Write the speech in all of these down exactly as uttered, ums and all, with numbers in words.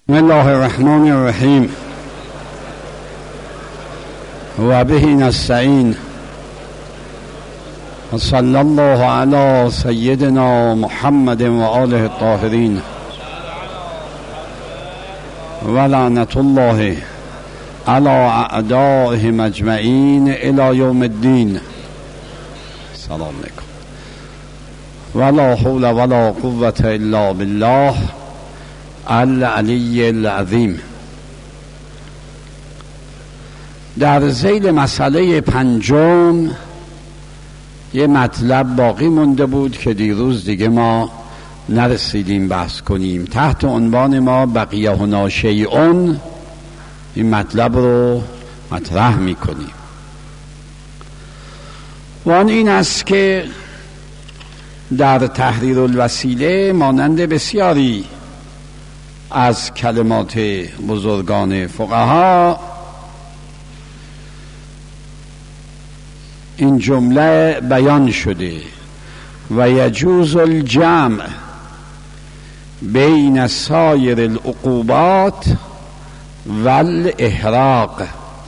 بسم الله الرحمن الرحیم و به نستعین و صلی الله علی سیدنا محمد و آله الطاهرین و لعنت الله علی اعدائهم اجمعین الی یوم الدین. سلام علیکم. ولا حول ولا قوة الا بالله العلی العظیم. در ذیل مسئله پنجم یه مطلب باقی مونده بود که دیروز دیگه ما نرسیدیم بحث کنیم. تحت عنوان ما بقیه هنا شیئون این مطلب رو مطرح میکنیم و آن این است که در تحریر الوسیله مانند بسیاری از کلمات بزرگان فقها این جمله بیان شده: و یجوز الجمع بین سایر العقوبات و الاحراق.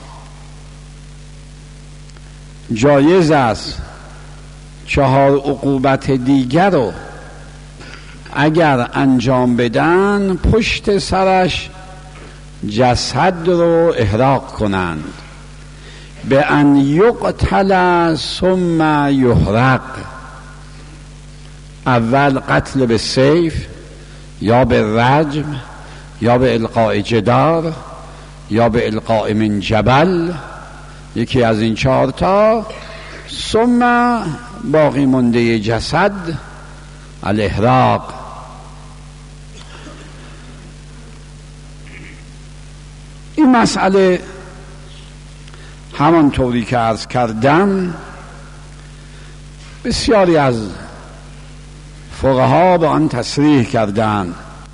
جایز است چهار عقوبت دیگر رو اگر انجام بدن پشت سرش جسد رو احراق کنند، به ان یقتل ثم یحرق. اول قتل به سیف یا به رجم یا به القاء جدار یا به القاء من جبل، یکی از این چهار تا، ثم باقی مونده جسد الاحراق. این مسئله همانطوری که عرض کردم بسیاری از فقها به آن تصریح کردند.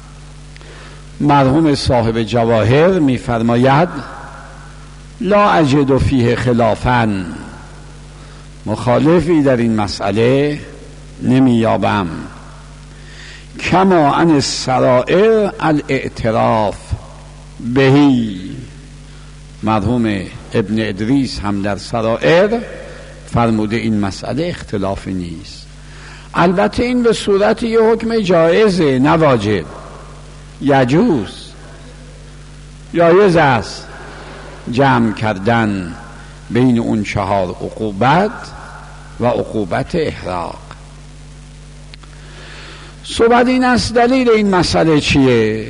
مرحوم صاحب جواهر می‌فرماید لا اجد فیه خلافا، مخالفی در این مسئله نمی‌یابم. کما عن السرائر الاعتراف بهی. مرحوم ابن ادریس هم در سرائر فرموده این مسئله اختلافی نیست. البته این به صورت یه حکم جایزه نه واجب. یجوز جایز است جمع کردن بین اون چهار عقوبت و عقوبت احراق. صحبت این است دلیل این مسئله چیه؟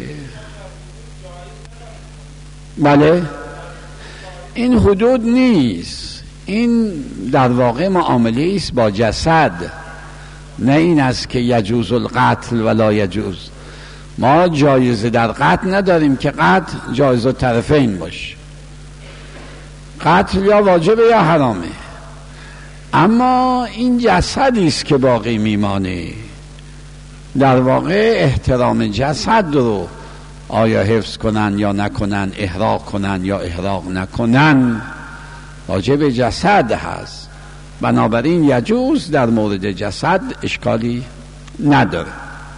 بله، این حدود نیست، این در واقع معامله است با جسد، نه این است که یجوز القتل ولا یجوز. ما جایزه در قتل نداریم که قتل جایز الطرفین باشه، قتل یا واجبه یا حرامه، اما این جسدی است که باقی میمانه. در واقع احترام جسد رو آیا حفظ کنن یا نکنن، احراق کنن یا احراق نکنن، واجب جسد هست. بنابراین یجوز در مورد جسد اشکالی نداره.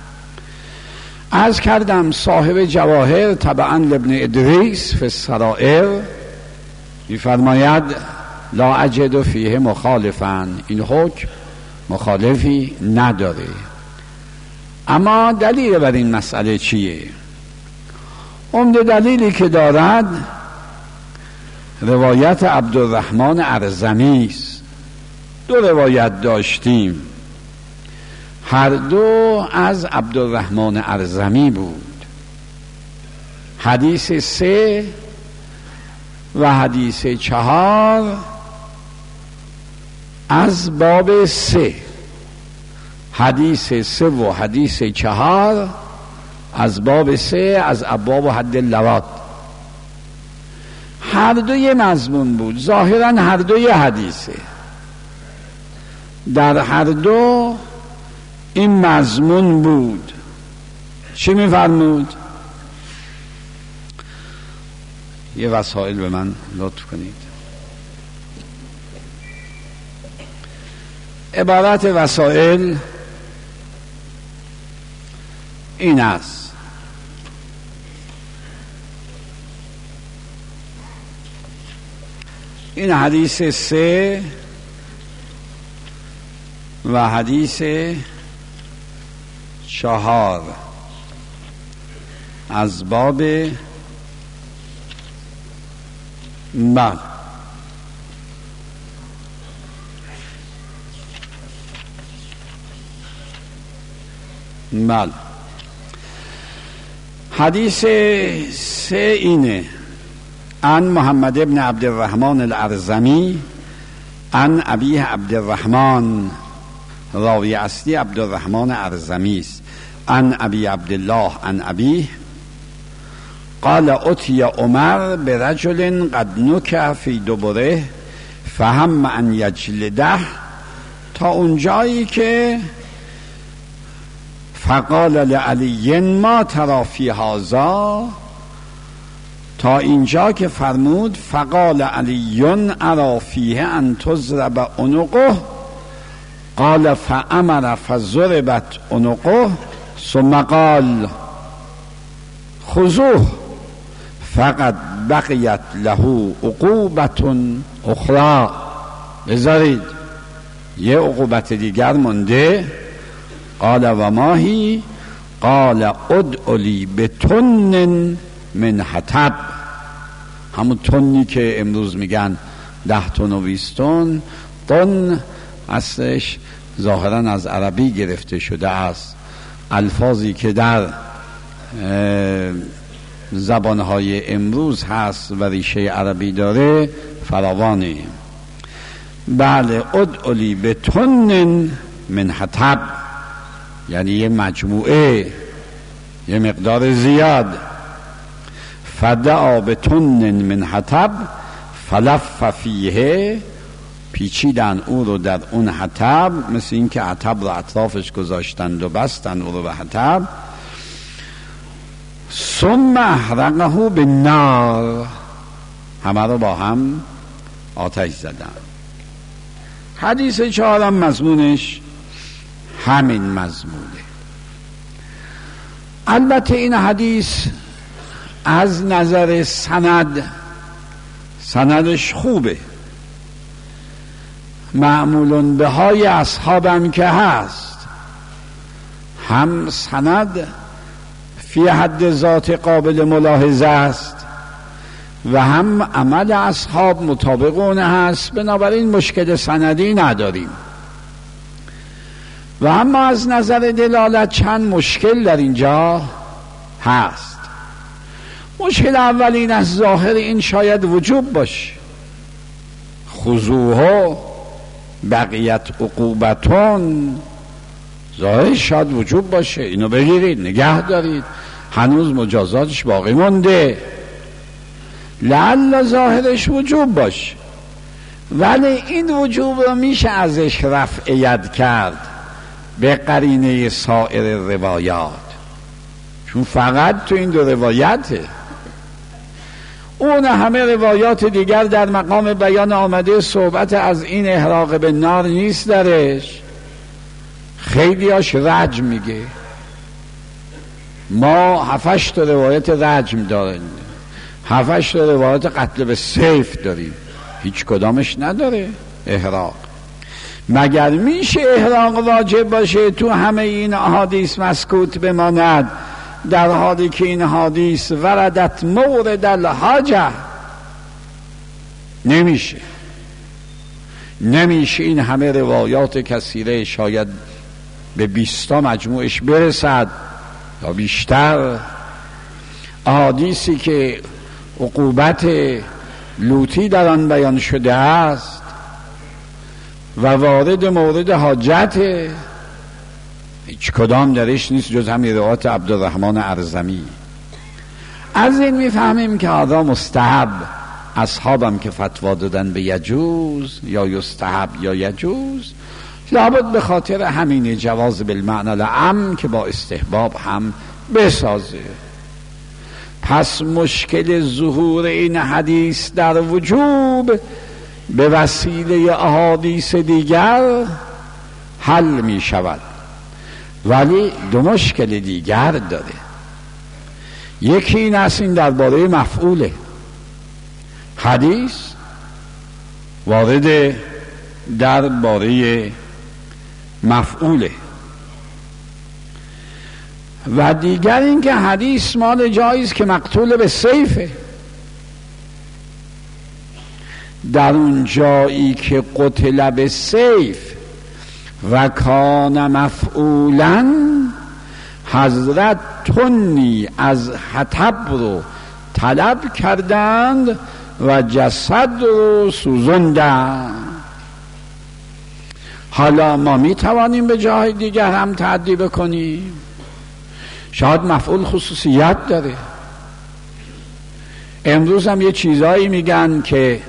عرض کردم صاحب جواهر طبعا لابن ادریس فی السرائر می‌فرماید لا اجد فیه مخالفا، این حکم مخالفی نداره. اما دلیل بر این مسئله چیه؟ عمده دلیلی که دارد روایت عبدالرحمن ارزمی است. دو روایت داشتیم، هر دو از عبدالرحمن ارزمی بود. حدیث سه و حدیث چهار از باب سه، حدیث سه و حدیث چهار از باب سه از ابواب و حد اللوات. هر دو یه مضمون بود، ظاهرا هر دو یه حدیثه. در هر دو این مضمون بود. چی می‌فرمود؟ یه وسائل به من لطف کنید. عبارت وسائل این است: این حدیث سه و حدیث چهار از باب بل بل حدیث سه اینه: عن محمد ابن عبد الرحمن الارزمی عن ابی عبد الرحمن، راوی اصلی عبد الرحمن ارزمی است، عن ابی عبدالله عن ابی قال اتي عمر برجل قد نكع في دبره فهم ان یجلده، تا اونجایی که فقال لعلی ما ترى فی هذا، تا اینجا که فرمود فقال علی ارى فیه ان تضرب عنقه، قال فامر فضربت عنقه ثم قال خذوه فقد بقیت له عقوبت اخرى، بذارید یه عقوبت دیگر مونده. قال و ماهی؟ قال ادعلی بتن من حطب، همون تنی که امروز میگن ده تن و بیست تن. تن اصلش ظاهرا از عربی گرفته شده است، الفاظی که در زبانهای امروز هست و ریشه عربی داره فراوانه. بله، ادعلی بتن من حطب یعنی یه مجموعه، یه مقدار زیاد. فدعا بتن من حطب فلف فیه، پیچیدن او رو در اون حطب، مثل این که حطب رو اطرافش گذاشتند و بستن او رو به حطب. ثم احرقه بالنار، همه رو با هم آتش زدن. حدیث چهارم مضمونش همین مضمونه. البته این حدیث از نظر سند سندش خوبه، معمولون به های اصحابم که هست، هم سند فی حد ذات قابل ملاحظه است و هم عمل اصحاب مطابق اون هست، بنابراین مشکل سندی نداریم. و اما از نظر دلالت چند مشکل در اینجا هست. مشکل اول این از ظاهر این شاید وجوب باشه، خذوه بقیت عقوبتون، ظاهر شاید وجوب باشه، اینو بگیرید نگه دارید، هنوز مجازاتش باقی مونده، لعل ظاهرش وجوب باشه، ولی این وجوب رو میشه ازش رفع ید کرد به قرینه سایر روایات، چون فقط تو این دو روایته، اون همه روایات دیگر در مقام بیان آمده صحبت از این احراق به نار نیست درش. خیلی هاش رجم میگه، ما هفتش تا روایت رجم داریم، هفتش تا روایت قتل به سیف داریم، هیچ کدامش نداره احراق. مگر میشه احراق واجب باشه تو همه این احادیث مسکوت بماند، در حالی که این حدیث وردت مورد الحاجه؟ نمیشه نمیشه این همه روایات کثیره، شاید به بیستا مجموعش برسد یا بیشتر، احادیثی که عقوبت لوطی در آن بیان شده است و وارد مورد حاجت، هیچ کدام درش نیست جز همین روایت عبدالرحمن ارزمی. از این میفهمیم که هذا مستحب، اصحابم که فتوا دادن به یجوز یا یستحب یا یجوز، لابد به خاطر همین جواز بالمعنی العام که با استحباب هم بسازه. پس مشکل ظهور این حدیث در وجوب به وسیله احادیث دیگر حل می شود، ولی دو مشکل دیگر داره. یکی این است، این درباره مفعوله. حدیث وارد در باره مفعوله. و دیگر این که حدیث مال جاییست که مقتول به سیفه. در اون جایی که قتل به سیف و کان مفعولا، حضرت تنی از حطب رو طلب کردند و جسد رو سوزندند. حالا ما می توانیم به جای دیگر هم تعدی بکنیم. شاید مفعول خصوصیت داره. امروز هم یه چیزایی میگن که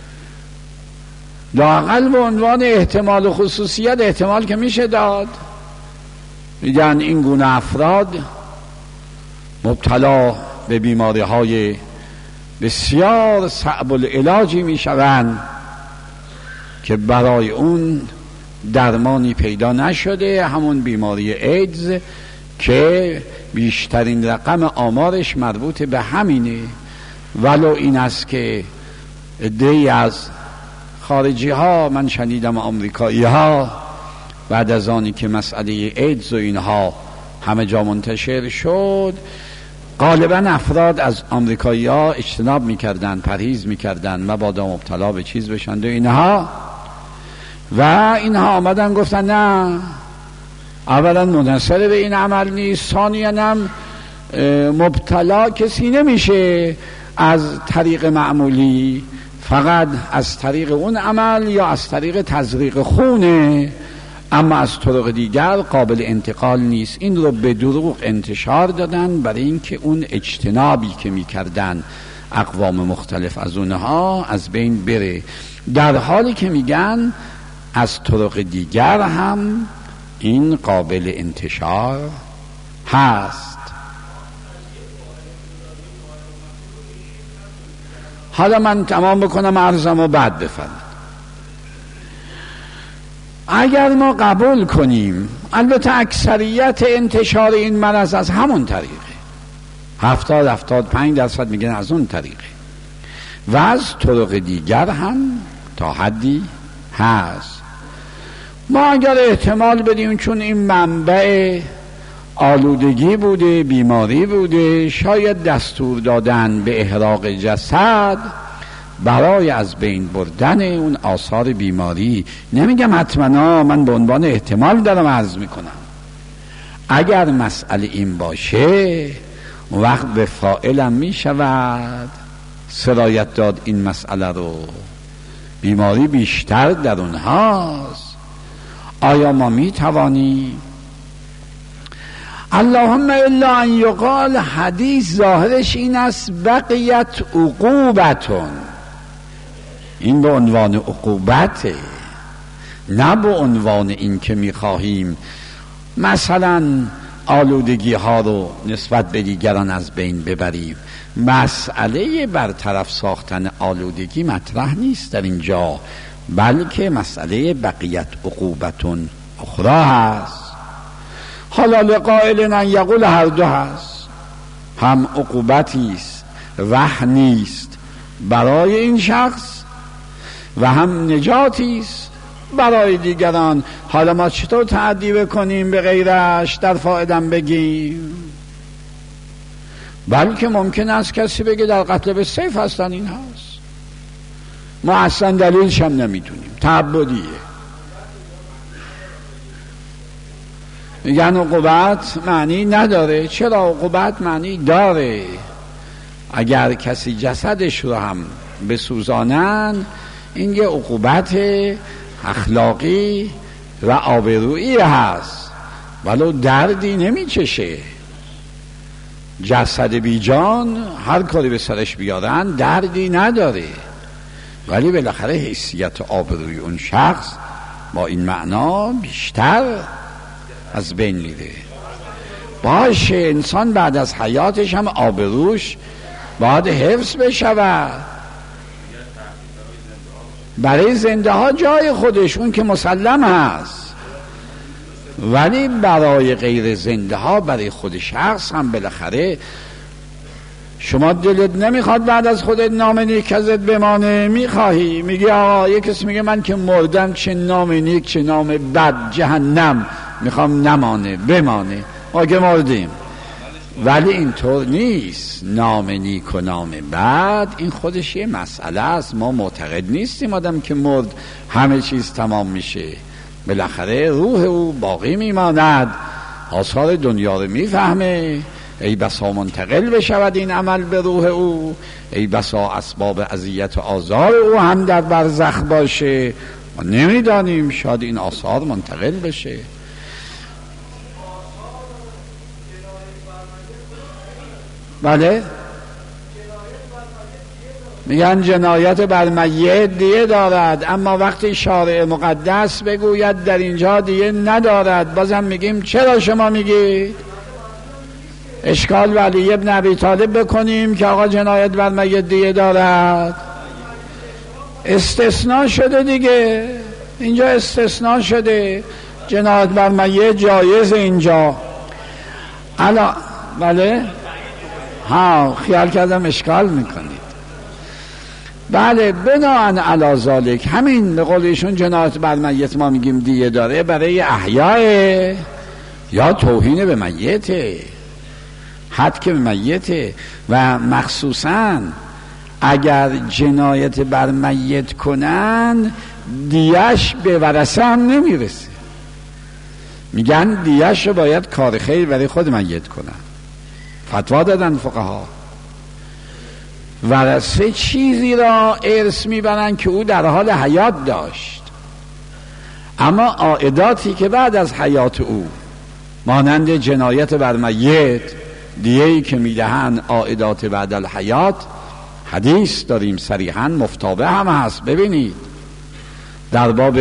لااقل به عنوان احتمال و خصوصیت احتمال که میشه داد. میگن این گونه افراد مبتلا به بیماری های بسیار صعب العلاجی میشوند که برای اون درمانی پیدا نشده، همون بیماری ایدز که بیشترین رقم آمارش مربوط به همینه. ولو این است که عده‌ای از خارجی ها، من شنیدم آمریکایی ها، بعد از آنی که مسئله ایدز و اینها همه جا منتشر شد، غالبا افراد از آمریکایی ها اجتناب میکردن، پرهیز میکردن مبادا مبتلا به چیز بشند و اینها. و اینها آمدن گفتن نه، اولا منحصر به این عمل نیست، ثانیاً هم مبتلا کسی نمیشه از طریق معمولی، فقط از طریق اون عمل یا از طریق تزریق خونه، اما از طرق دیگر قابل انتقال نیست. این رو به دروغ انتشار دادن برای اینکه اون اجتنابی که میکردن اقوام مختلف از اونها از بین بره، در حالی که میگن از طرق دیگر هم این قابل انتشار هست. حالا من تمام بکنم عرضم و بعد بفرمایید. اگر ما قبول کنیم، البته اکثریت انتشار این مرض از همون طریقه، هفتاد هفتاد پنج درصد میگن از اون طریقه، و از طرق دیگر هم تا حدی هست. ما اگر احتمال بدیم چون این منبع آلودگی بوده، بیماری بوده، شاید دستور دادن به احراق جسد برای از بین بردن اون آثار بیماری. نمیگم حتما، من به عنوان احتمال دارم عرض میکنم. اگر مسئله این باشه، وقت به فاعلم میشود سرایت داد این مسئله رو. بیماری بیشتر در اونهاست. آیا ما میتوانیم؟ اللهم الا ان یقال، حدیث ظاهرش این است بقیت عقوبتون، این به عنوان عقوبته، نه به عنوان این که میخواهیم مثلا آلودگی ها رو نسبت به دیگران از بین ببریم. مسئله برطرف ساختن آلودگی مطرح نیست در اینجا، بلکه مسئله بقیت عقوبتون اخرى هست. حالا لقائل ان یقول هر دو هست، هم عقوبتی است وحنی است برای این شخص و هم نجاتی است برای دیگران. حالا ما چطور تعدی بکنیم به غیرش در فایدم بگیم؟ بلکه ممکن است کسی بگه در قتل به سیف هستن این هست، ما اصلا دلیلش هم نمیدونیم، تعبدیه. میگن عقوبت معنی نداره. چرا عقوبت معنی داره؟ اگر کسی جسدش رو هم بسوزانن، این یه عقوبت اخلاقی و آبرویی هست، ولو دردی نمیچشه. جسد بی جان هر کاری به سرش بیارن دردی نداره، ولی بالاخره حیثیت آبروی اون شخص با این معنا بیشتر از بین میره. باشه انسان بعد از حیاتش هم آبروش باید حفظ بشود. برای زنده ها جای خودش اون که مسلم هست، ولی برای غیر زنده ها، برای خود شخص هم بالاخره شما دلت نمیخواد بعد از خودت نام نیک ازت بمانه؟ میخواهی، میگی آقا یک کسی میگه من که مردم چه نام نیک چه نام بد، جهنم میخوام نمانه بمانه، ما که مردیم. ولی اینطور نیست. نام نیک و نام بد این خودش یه مسئله است. ما معتقد نیستیم آدم که مرد همه چیز تمام میشه. بالاخره روح او باقی میماند، آثار دنیا رو میفهمه. ای بسا منتقل بشود این عمل به روح او، ای بسا اسباب اذیت و آزار او هم در برزخ باشه، ما نمیدانیم، شاید این آثار منتقل بشه. بله میگن جنایت بر میت دیه دارد، اما وقتی شارع مقدس بگوید در اینجا دیه ندارد، بازم میگیم چرا شما میگید؟ اشکال ولی ابن ابی طالب بکنیم که آقا جنایت بر میت دیه دارد. استثناء شده دیگه، اینجا استثناء شده، جنایت بر میت جایز اینجا. الا بله ها خیال کردم اشکال میکنید. بله بناهن علی ذالک، همین به قول ایشون جنایت بر میت ما میگیم دیه داره برای احیاء یا توهین به میته، حد که به میته. و مخصوصا اگر جنایت بر میت کنن دیش به ورثه هم نمیرسه، میگن دیش رو باید کار خیر برای خود میت کنن. فتوا دادن فقها ورثه چیزی را ارث میبرن که او در حال حیات داشت، اما عائداتی که بعد از حیات او مانند جنایت بر میت، دیهی که میدهن عائدات بعد الحیات، حدیث داریم صریحا مفتابه هم هست. ببینید در باب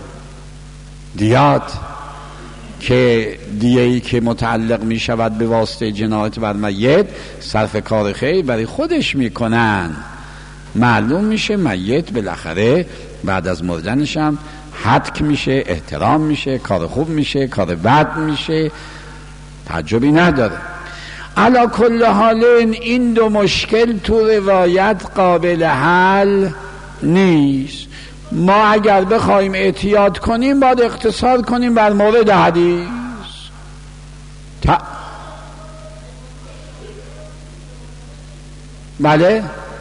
دیات که دیهی که متعلق می شود به واسطه جنایت بر میت صرف کار خیر برای خودش میکنن، معلوم میشه میت بالاخره بعد از مردنش هم حتک میشه، احترام میشه، کار خوب میشه، کار بد میشه، تعجبی نداره. علا کل حال این دو مشکل تو روایت قابل حل نیست. ما اگر بخوایم احتیاط کنیم باید اختصار کنیم بر مورد حدیث. تا... بله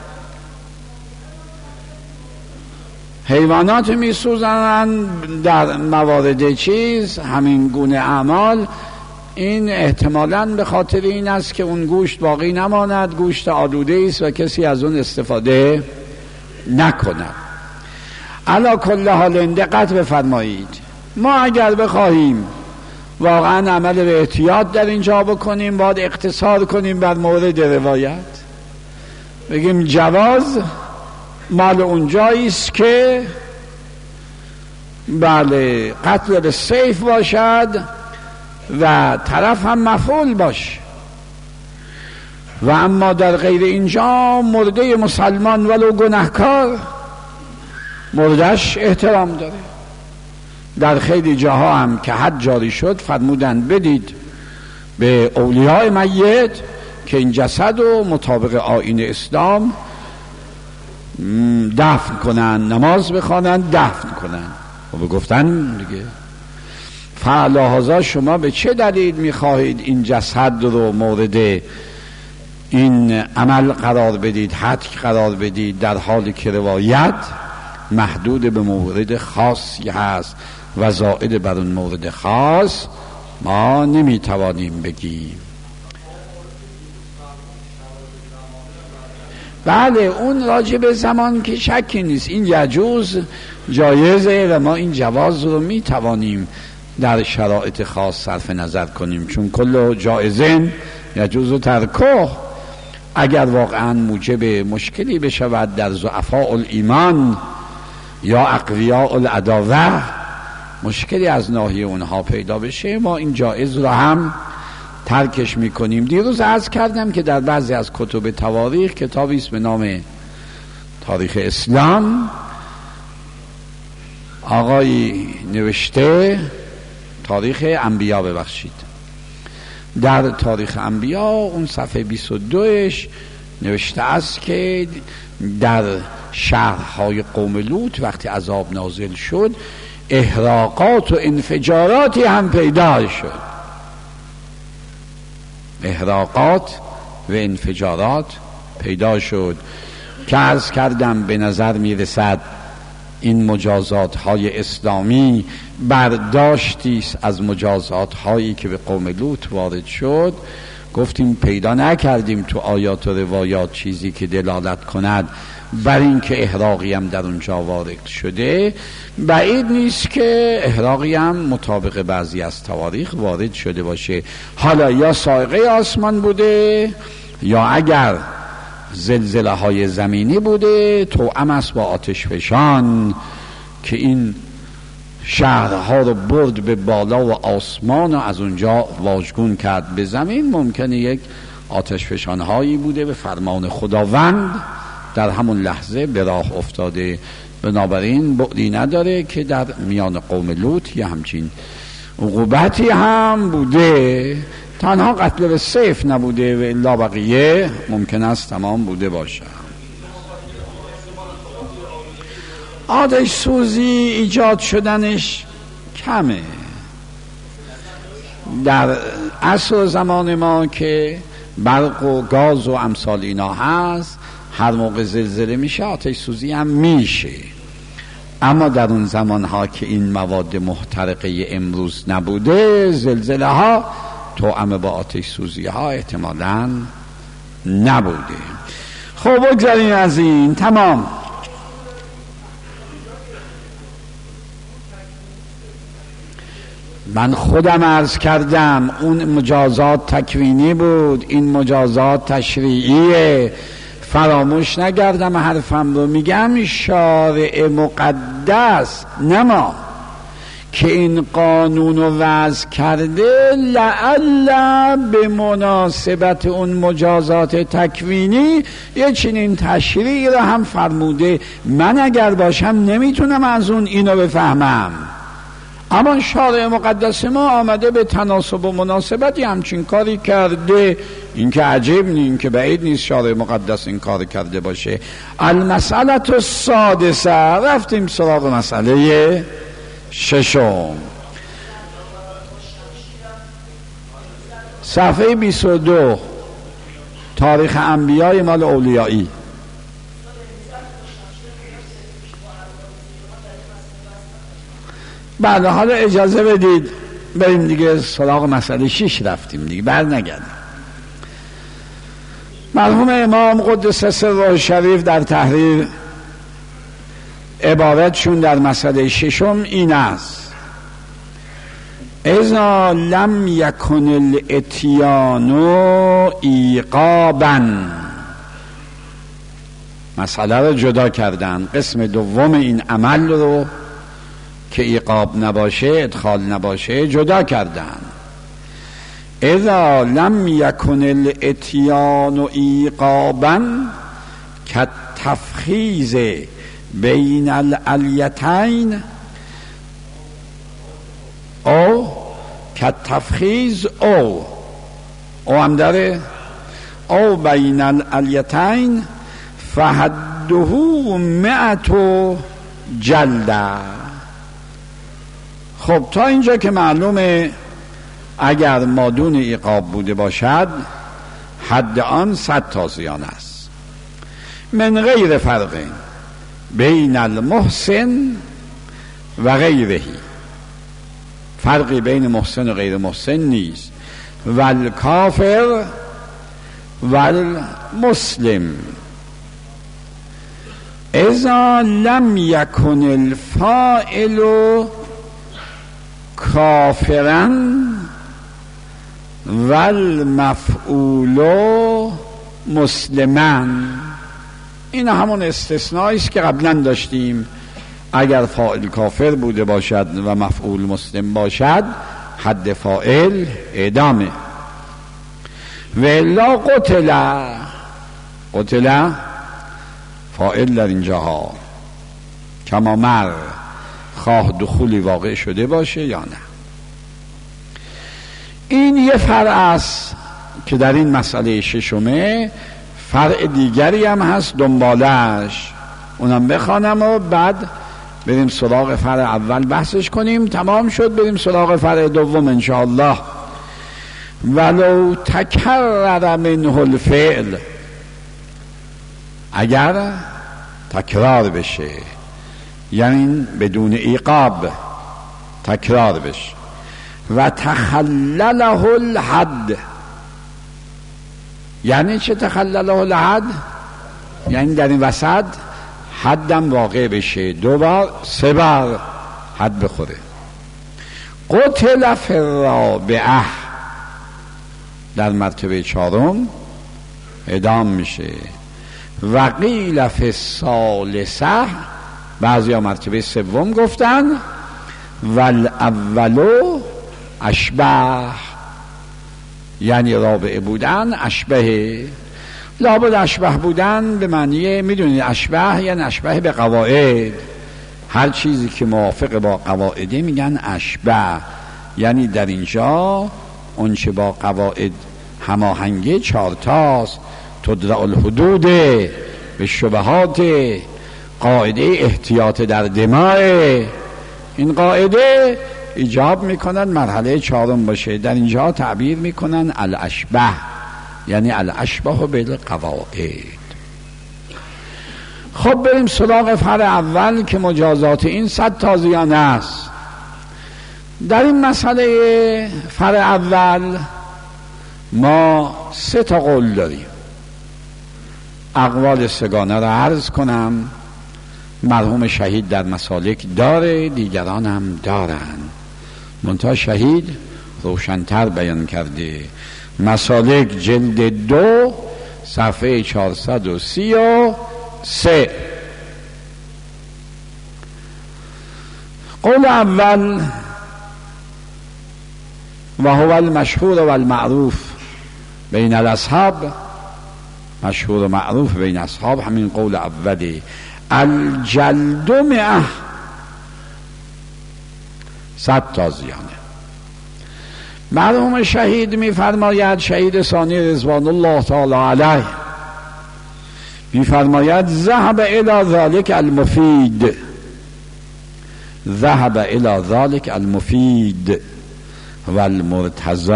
حیوانات می سوزنن در موارد چیز همین گونه اعمال، این احتمالاً به خاطر این است که اون گوشت باقی نماند، گوشت آلوده است و کسی از اون استفاده نکند. علا کل حال دقت بفرمایید، ما اگر بخواهیم واقعا عمل به احتیاط در اینجا بکنیم باید اقتصار کنیم بر مورد روایت، بگیم جواز مال اونجایی است که بله قتل به سیف باشد و طرف هم مفعول باشه، و اما در غیر اینجا مرده مسلمان ولو گناهکار مردش احترام داره. در خیلی جاها هم که حد جاری شد فرمودند بدید به اولیاء میت که این جسد رو مطابق آیین اسلام دفن کنن، نماز بخوانن، دفن کنن. و گفتن دیگه فعلا شما به چه دلیل میخواهید این جسد رو مورد این عمل قرار بدید، حتک قرار بدید، در حالی که روایت محدود به مورد خاصی هست و زائد بر اون مورد خاص ما نمیتوانیم بگیم. بله اون راجع به زمان که شکی نیست، این یجوز جایزه و ما این جواز رو میتوانیم در شرایط خاص صرف نظر کنیم، چون کل جایزن یجوز و ترکه. اگر واقعا موجب مشکلی بشود در ضعفاء الایمان یا اقویاء العداوه، مشکلی از ناحیه اونها پیدا بشه، ما این جایز رو هم ترکش میکنیم. دیروز عرض کردم که در بعضی از کتب تواریخ، کتابی است به نام تاریخ اسلام، آقای نوشته تاریخ انبیا ببخشید در تاریخ انبیا اون صفحه بیست و دوش نوشته است که در شهرهای قوم لوط وقتی عذاب نازل شد احراقات و انفجاراتی هم پیدا شد. احراقات و انفجارات پیدا شد که عرض کردم به نظر میرسد این مجازات های اسلامی برداشتی است از مجازات هایی که به قوم لوط وارد شد. گفتیم پیدا نکردیم تو آیات و روایات چیزی که دلالت کند بر این که احراقی هم در اونجا وارد شده. بعید نیست که احراقی هم مطابق بعضی از تواریخ وارد شده باشه. حالا یا صاعقه آسمان بوده یا اگر زلزله های زمینی بوده توأم است با آتش فشان که این شهرها رو برد به بالا و آسمان و از اونجا واژگون کرد به زمین. ممکنه یک آتش فشان هایی بوده به فرمان خداوند در همون لحظه به راه افتاده. بنابراین بعدی نداره که در میان قوم لوط یا همچین عقوبتی هم بوده، تنها قتل به سیف نبوده و الا بقیه ممکن است تمام بوده باشه. آتش سوزی ایجاد شدنش کمه در عصر زمان ما که برق و گاز و امثال اینا هست. هر موقع زلزله میشه آتش سوزی هم میشه، اما در اون زمان ها که این مواد محترقه امروز نبوده زلزله ها توأم با آتش سوزی ها احتمالاً نبوده. خب بگذاریم از این. تمام. من خودم عرض کردم اون مجازات تکوینی بود، این مجازات تشریعیه. فراموش نگردم حرفم رو، میگم شارع مقدس نما که این قانون رو وضع کرده لعل به مناسبت اون مجازات تکوینی یه چنین تشریعی رو هم فرموده. من اگر باشم نمیتونم از اون اینو بفهمم، اما شارع مقدس ما آمده به تناسب و مناسبتی همچین کاری کرده. این که عجیب نیست، این که بعید نیست شارع مقدس این کار کرده باشه. المسئله السادسه، رفتیم سراغ مسئله ششم، صفحه بیست و دو، تاریخ انبیای مال اولیایی. بعد حالا اجازه بدید بریم دیگه سراغ مسئله شش. رفتیم دیگه بر نگردیم. مرحوم امام قدس سره شریف در تحریر عبارتشون در مسئله ششم این است: اذا لم یکن الاتیان ایقابا. مسئله رو جدا کردن، قسم دوم این عمل رو که ایقاب نباشه، ادخال نباشه، جدا کردن. اذا لم یکن الاتیان ایقابا کالتفخیذ بین العلیتین او کالتفخیذ او او هم داره او بین العلیتین فحده مئت جلده. خب تا اینجا که معلومه اگر مادون ایقاب بوده باشد حد آن صد تازیان است، من غیر فرق بین المحسن و غیره، فرقی بین محسن و غیر محسن نیست، والکافر والمسلم. اذا لم یکن الفاعل کافرا والمفعول مسلما. این همون استثنایی است که قبلا داشتیم. اگر فاعل کافر بوده باشد و مفعول مسلم باشد حد فاعل اعدامه. و الا قتل، قتل فاعل در اینجاها کما مر، خواه دخولی واقع شده باشه یا نه. این یه فرع است که در این مسئله ششمه، فرع دیگری هم هست دنبالش، اونم بخوانم و بعد بریم سراغ فرع اول بحثش کنیم. تمام شد بریم سراغ فرع دوم انشاءالله. ولو تکرر منه الفعل، اگر تکرار بشه، یعنی بدون ایقاب تکرار بشه. و تخلله الحد، یعنی چه تخلله الحد؟ یعنی در این وسط حدم واقع بشه، دو بار سه بار حد بخوره. قتل فی الرابعه، در مرتبه چهارم اعدام میشه. و قیل فی الثالثه، بعضی ها مرتبه سوم گفتن. والاولو اشبه، یعنی رابعه بودن اشبه، لابد اشبه بودن به معنی، میدونید اشبه یعنی اشبه به قواعد، هر چیزی که موافق با قواعده میگن اشبه، یعنی در اینجا اون چه با قواعد هماهنگه چارتاست. تدرع الحدود به شبهات، قاعده احتیاط در دماء، این قاعده ایجاب میکنن مرحله چهارم باشه. در اینجا تعبیر میکنن الاشبه، یعنی الاشبه بالقواعد. خب بریم سراغ فرع اول که مجازات این صد تازیانه است. در این مسئله فرع اول ما سه تا قول داریم. اقوال سگانه را عرض کنم. مرحوم شهید در مسالک داره، دیگران هم دارن، منتها شهید روشن‌تر بیان کرده. مسالک جلد دو صفحه چهارصد و سی و سه. قول اول: و هو المشهور و المعروف بین الاصحاب، مشهور و معروف بین اصحاب همین قول اولی. الجلد مئه، صد تازیانه. مرحوم شهید می فرماید، شهید ثانی رضوان الله تعالی علیه می فرماید: ذهب الی ذلك المفید، ذهب الی ذلك المفید و المرتضی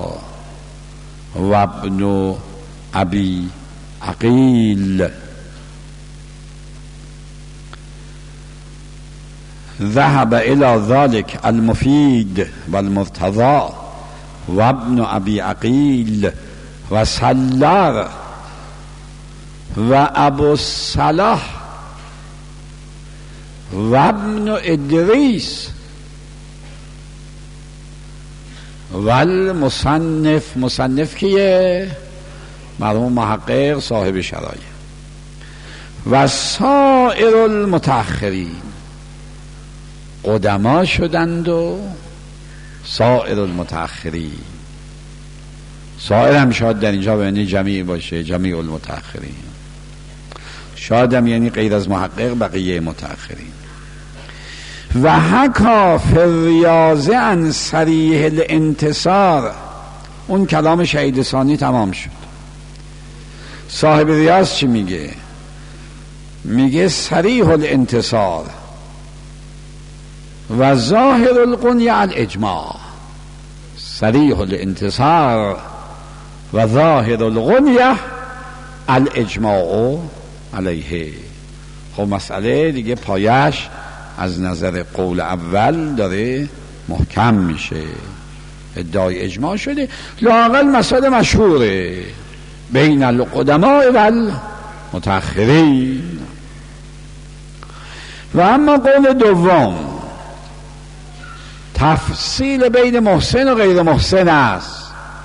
و ابن ابی عقیل. ذهب الى ذلك المفید و المرتضی و ابن ابی عقیل و سلار و ابو صلاح و ابن ادریس و المصنف. مصنف کیه؟ مرحوم محقق صاحب شرایع. و سائر المتأخرین، قدما شدند و سائر المتأخرین. سائر هم شاید در اینجا به معنی جمیع باشه، جمیع المتأخرین. شاید هم یعنی غیر از محقق بقیه متأخرین. و حکا فی الریاضه عن صریح الانتصار، اون کلام شهید ثانی تمام شد. صاحب ریاض چی میگه؟ میگه صریح الانتصار و ظاهر القنیه الاجماع. صریح الانتصار و ظاهر القنیه الاجماع علیه. خب مسئله دیگه پایش از نظر قول اول داره محکم میشه، ادعای اجماع شده، لااقل مسئله مشهوره بین القدماء و المتأخرین. و اما قول دوم تفصیل بین محسن و غیر محسن است.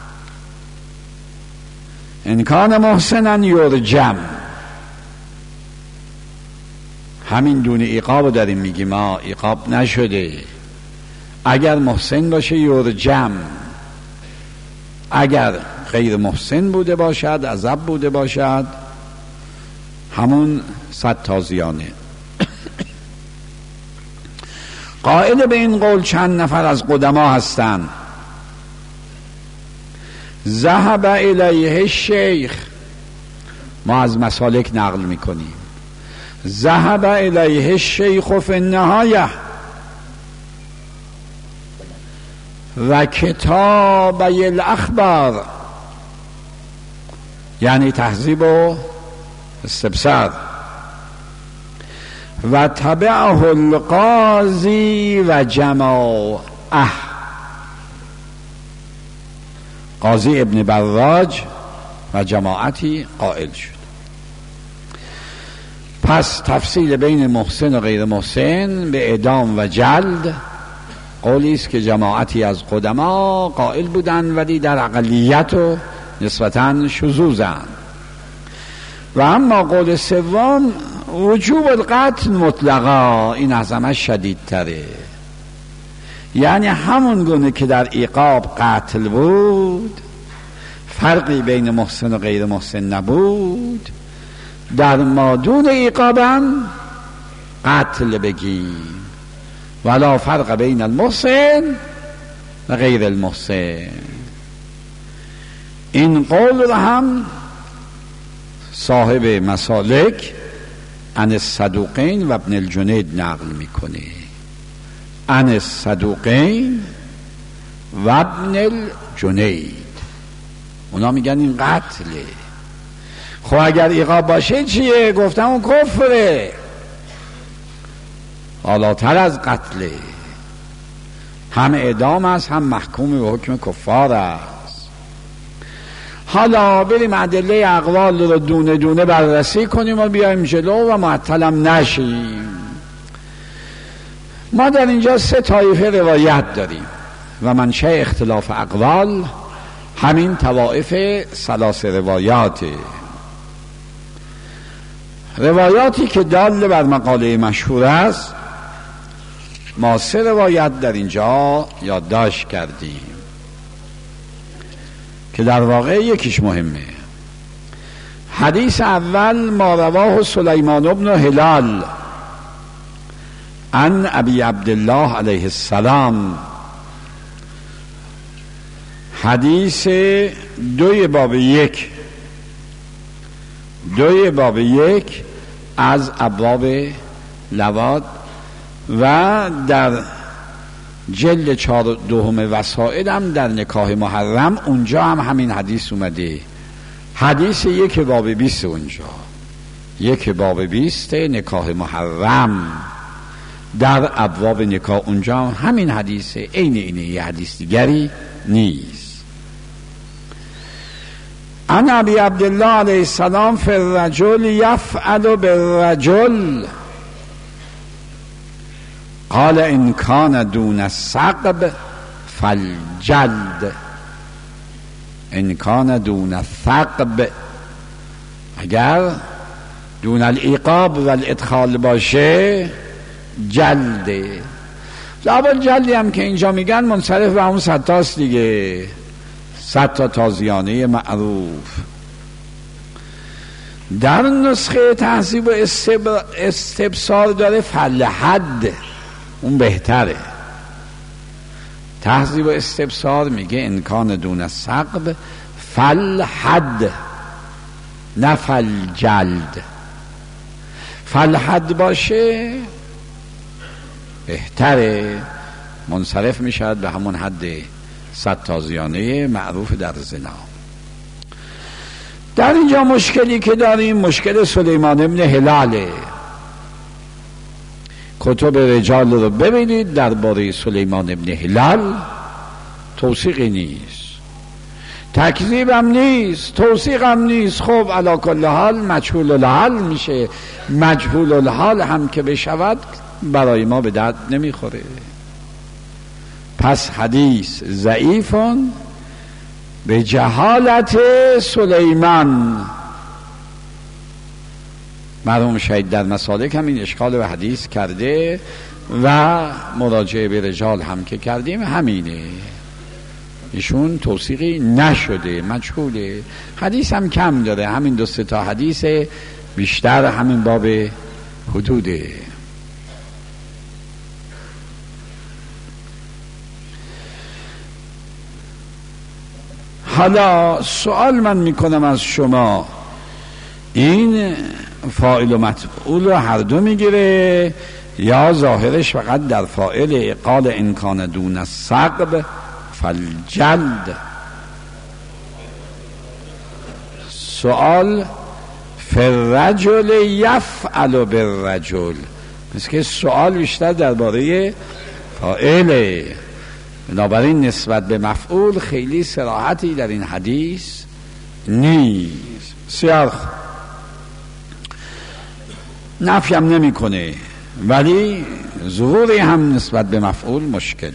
ان کان محسنا یرجم، همین دون ایقاب داریم میگیم، ما ایقاب نشده. اگر محسن باشه یرجم، اگر غیر محسن بوده باشد، عذاب بوده باشد، همون صد تازیانه. قائل به این قول چند نفر از قدما هستند. ذهب الیه الشیخ ما از مسالک نقل میکنیم. ذهب الیه الشیخ فی النهایه و کتابی الاخبار، یعنی تهذیب و استبصار، و تبعه القاضی و جماعه، قاضی ابن براج و جماعتی قائل شد. پس تفصیل بین محسن و غیر محسن به اعدام و جلد قولی است که جماعتی از قدما قائل بودند، ولی در اقلیت و نسبتاً شذوذند. و اما قول سوم وجوب القتل مطلقا، این از همه شدیدتره، یعنی همون گونه که در عقاب قتل بود، فرقی بین محسن و غیر محسن نبود، در مادون عقابم قتل بگیم، ولا فرق بین المحسن و غیر المحسن. این قول رو هم صاحب مسالک عن الصدوقین و ابن الجنید نقل میکنه. عن الصدوقین و ابن الجنید، اونا میگن این قتله. خب اگر عقاب باشه چیه؟ گفتم اون کفره، بالاتر از قتله، هم اعدام است هم محکوم به حکم کفار است. حالا بریم ادله اقوال رو دونه دونه بررسی کنیم و بیایم جلو و معطلم نشیم. ما در اینجا سه طایفه روایت داریم و منشأ اختلاف اقوال همین طوائف ثلاث روایاته. روایاتی که دال بر مقاله مشهور است، ما سه روایت در اینجا یادداشت کردیم که در واقع یکیش مهمه. حدیث اول ما رواه سلیمان بن هلال عن ابی عبدالله علیه السلام، حدیث دوی باب یک دوی باب یک از ابواب لواط و در جلد چهار دوم وسائل هم در نکاح محرم، اونجا هم همین حدیث اومده. حدیث یک باب بیست، اونجا یک باب بیست نکاح محرم در ابواب نکاح، اونجا هم همین حدیث عین اینه، یه حدیث دیگری نیست. عن ابی عبدالله علیه السلام فی الرجل یفعل بالرجل قال ان کان دون الثقب فالجلد، ان کان دون الثقب، اگر دون العقاب و الادخال باشه جلده. لابد جلدی هم که اینجا میگن منصرف به همون صد تاست دیگه، صد تا تازیانه معروف. در نسخه تهذیب و استبصار داره فلحد، اون بهتره. تهذیب و استبصار میگه امکان دون الثقب فلحد، نه فلجلد. فلحد باشه بهتره، منصرف میشد به همون حد صد تازیانه معروف در زنا. در اینجا مشکلی که داریم مشکل سلیمان ابن هلاله. کتب رجال رو ببینید درباره سلیمان ابن هلال توثیقی نیست، تکذیب هم نیست، توثیق هم نیست. خب علی کل حال مجهول الحال میشه. مجهول الحال هم که بشود برای ما به درد نمیخوره. پس حدیث ضعیفون به جهالت سلیمان. مرحوم شهید در مسالک هم این اشکال به حدیث کرده و مراجعه به رجال هم که کردیم همینه، ایشون توثیقی نشده، مجهوله. حدیث هم کم داره، همین دو سه تا حدیث، بیشتر همین باب حدوده. حالا سوال من میکنم از شما، این فاعل و مفعول رو هر دو میگیره، یا ظاهرش فقط در فاعل قال ان کان دون الثقب فالجلد. سوال فالرجل یفعل بالرجل، مثل که سوال بیشتر درباره فاعله، بنابراین نسبت به مفعول خیلی صراحتی در این حدیث نیست. سیاق نفی هم نمی کنه، ولی ظهوری هم نسبت به مفعول مشکله.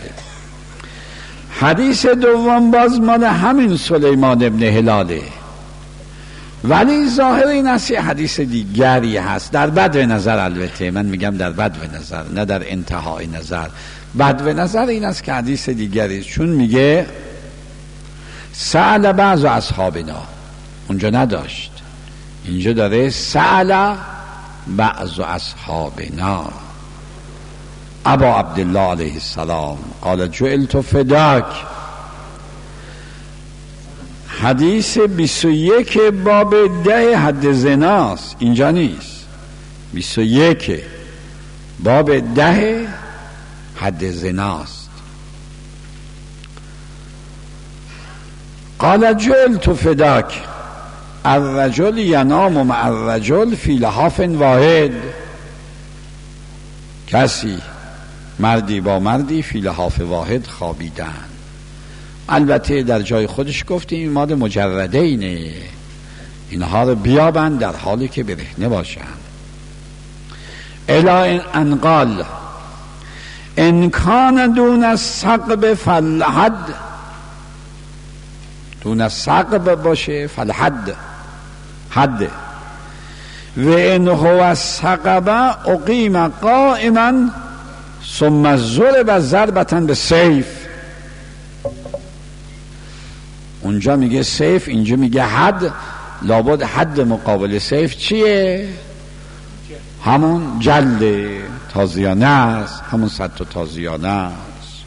حدیث دوم باز مال همین سلیمان ابن هلاله، ولی ظاهر این است حدیث دیگری هست، در بدو نظر، البته من میگم در بدو نظر نه در انتهای نظر. بدو نظر این است که حدیث دیگری، چون میگه سأل بعض اصحابنا، اونجا نداشت، اینجا داره سأل بعض اصحابنا ابا عبدالله علیه السلام قال جعلت فداک. حدیث بیست و یک باب ده حد زناست، اینجا نیست. بیست و یک باب ده حد زناست. قال جعلت فداک الرجل ینام مع الرجل فی لحاف واحد، کسی مردی با مردی فی لحاف واحد خوابیدن. البته در جای خودش گفتیم این مال مجرده اینه، اینها رو بیابند در حالی که برهنه باشن. الا ان قال ان کان دون الثقب فالحد، دون الثقب باشه فالحد حد، و ان هو الثقب اقیم قائما ثم ضرب ضربة بالسیف. اونجا میگه سیف، اینجا میگه حد، لابد حد مقابل سیف چیه؟ همون جلد تازیانه است، همون صد تا تازیانه است.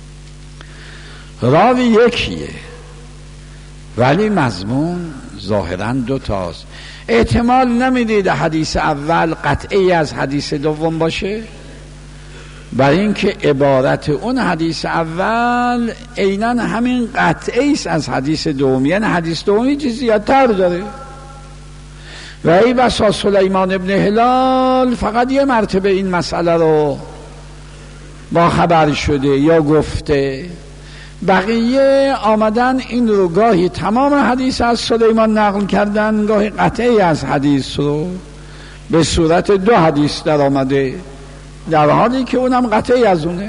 راوی یکیه ولی مضمون ظاهراً دو تاست. احتمال نمیدید حدیث اول قطعی از حدیث دوم باشه، برای اینکه عبارت اون حدیث اول عیناً همین قطعی است از حدیث دوم، یعنی حدیث دومی چیز زیادتر داره. و ای بسا سلیمان ابن هلال فقط یه مرتبه این مسئله رو با خبر شده یا گفته، بقیه آمدن این رو گاهی تمام حدیث از سلیمان نقل کردن، گاهی قطعی از حدیث رو به صورت دو حدیث در آمده، در حالی که اونم قطعی از اونه.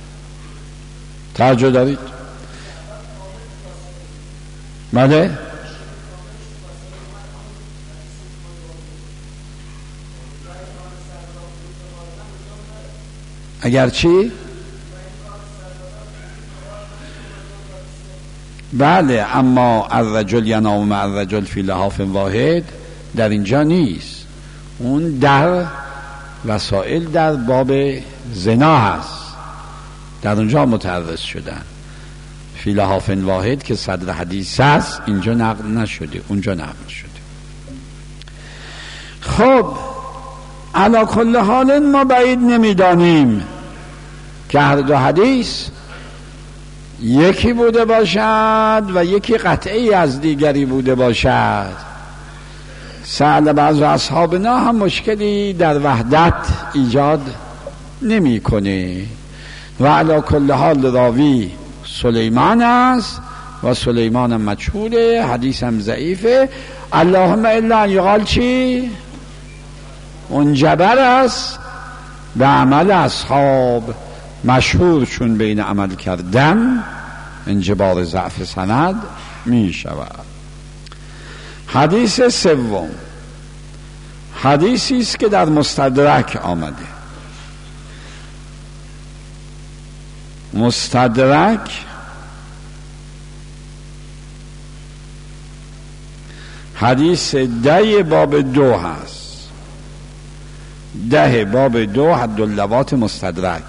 توجه دارید؟ بله؟ اگر چی؟ بله، اما الرجل ینام مع الرجل فی لحاف واحد در اینجا نیست، اون در وسائل در باب زنا هست، در اونجا متعرض شدن. فی لحاف واحد که صدر حدیث هست اینجا نقل نشده، اونجا نقل شده. خب علی کل حال ما بعید نمیدانیم که هر دو حدیث یکی بوده باشد و یکی قطعی از دیگری بوده باشد. سأل بعض اصحابنا هم مشکلی در وحدت ایجاد نمی کنه و علی کل حال راوی سلیمان است و سلیمان مجهوله، حدیث هم ضعیفه. اللهم الا ان یقال چی؟ اون جبر است به عمل اصحاب، مشهور چون بین عمل کردن انجبار ضعف سند می شود. حدیث سوم حدیثی است که در مستدرک آمده. مستدرک حدیث ده باب دو هست، ده باب دو حد اللوات مستدرک،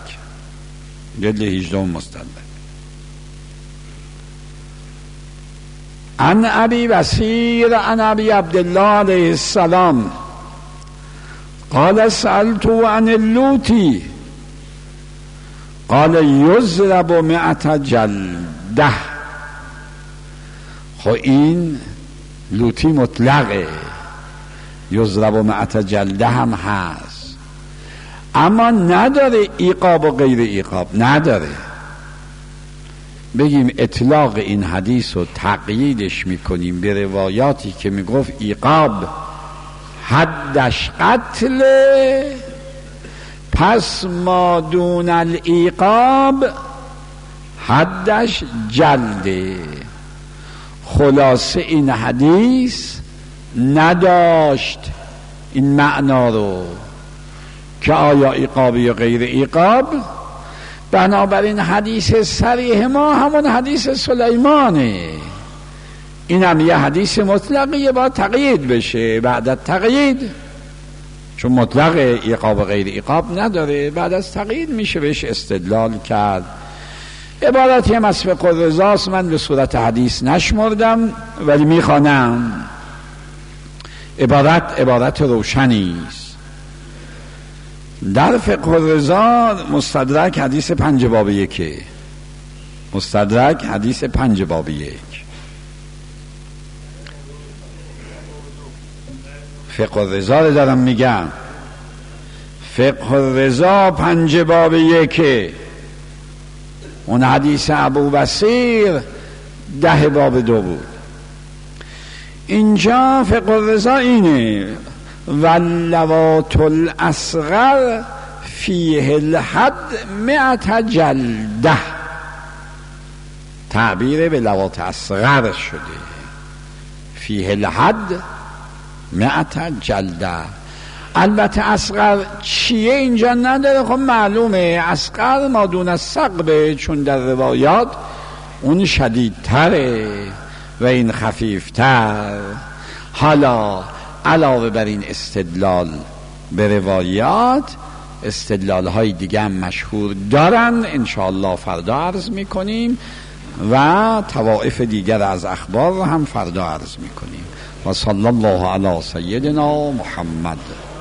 جلد هجدهم مستدرک. عن ابی بصیر عن ابی عبدالله علیه السلام قال سألت عن اللوتی قال یضرب مئت جلده. خب این لوتی مطلقه، یضرب مئت جلده هم هست، اما نداره ایقاب و غیر ایقاب، نداره. بگیم اطلاق این حدیث رو تقییدش میکنیم به روایاتی که میگفت ایقاب حدش قتل، پس ما دون الایقاب حدش جلده. خلاصه این حدیث نداشت این معنا رو که آیا ایقابی یا غیر ایقاب. بنابراین حدیث صریح ما همون حدیث سلیمانه، این هم یه حدیث مطلقه باید تقیید بشه بعد از تقیید، چون مطلق ایقاب و غیر ایقاب نداره، بعد از تقیید میشه بهش استدلال کرد. عبارتی هم از فقه الرضاست، من به صورت حدیث نشمردم ولی میخوانم. عبارت عبارت روشنی است. در فقه الرضا مستدرک حدیث پنج باب یکه، مستدرک حدیث پنج باب یک. فقه الرضا رو دارم میگم، فقه الرضا پنج باب یکه، اون حدیث ابو بصیر ده باب دو بود. اینجا فقه الرضا اینه واللوات الاصغر فیه الحد مئت جلده، تعبیر به لوات اصغر شده، فیه الحد مئت جلده. البته اصغر چیه اینجا نداره، خب معلومه اصغر ما دون الثقب، چون در روایات اون شدیدتره و این خفیفتر. حالا علاوه بر این استدلال به روایات، استدلال های دیگه هم مشهور دارن، انشاءالله فردا عرض میکنیم و طوائف دیگر از اخبار رو هم فردا عرض میکنیم. و صلی الله علی سیدنا محمد.